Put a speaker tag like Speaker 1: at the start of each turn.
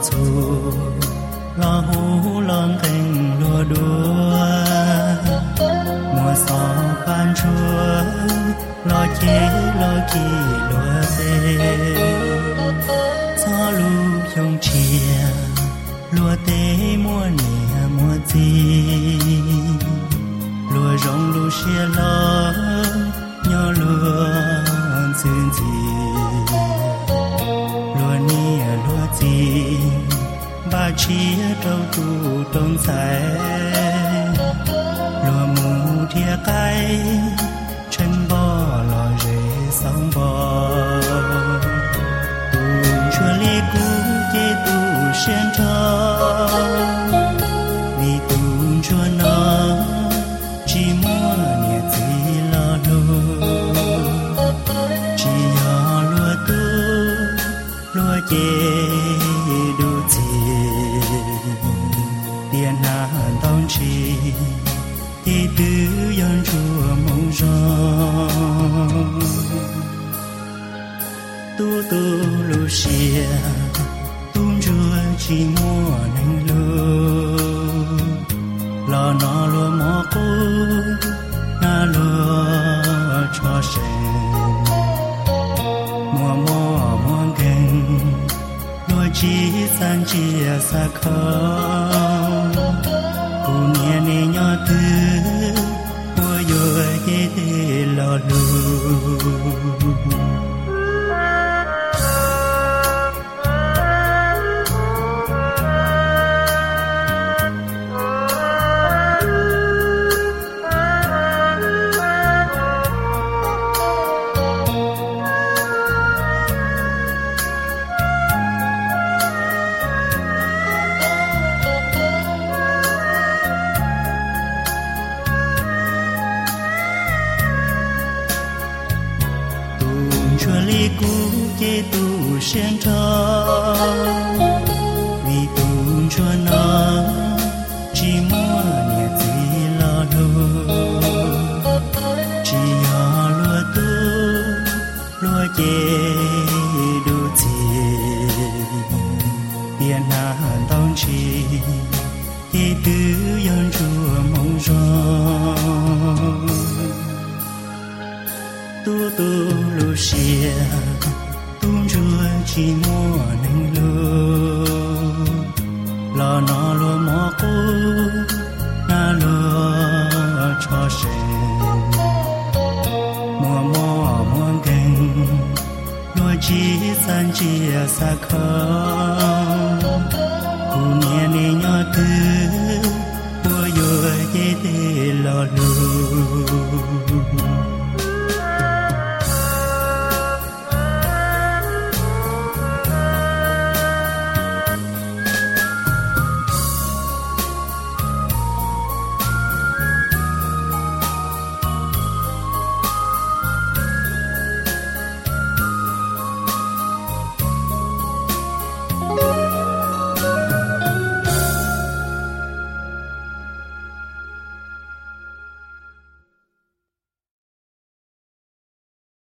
Speaker 1: chu lo hú lon cành lúa đua mùa gió ban chúa lo chế lo kỳ lúa tê gió lu yong chia lúa tê mùa nè mùa gì lúa rong lu xia lo nhỏ lúa duyên gì lúa nè lúa gì ba chia trâu tu đông dài lúa mù thia cay chân bò lò rễ sóng bò tuôn chua lê cú chê tu sen cho vì tuôn chua nó chỉ mua nhiệt gì lo lúa chỉ nhỏ lúa tu lúa chê đủ tiền hà tông chi thì tư yon chùa mong rong tu lu xia tung chùa chỉ mua nành lu lo nó lo mò cô na lo cho sen mua mò mua gần lo chỉ san chia xa không cô nghe nè nhỏ tư mua yo ye te lo lu chua li cú chê tu sen cho vì tu chua nó chỉ mua nhiệt gì lo lúa chỉ nhỏ lúa tu lúa chê đủ gì tiền hà tông chi chê tư yon chua mong rong tu lu xia tung chua chỉ mua nành lu lo nó lo mò cô na lo cho sen mua mò mua gần lo chỉ san chia xa không cô nghe nè nhỏ tư mua yo ye te lo lu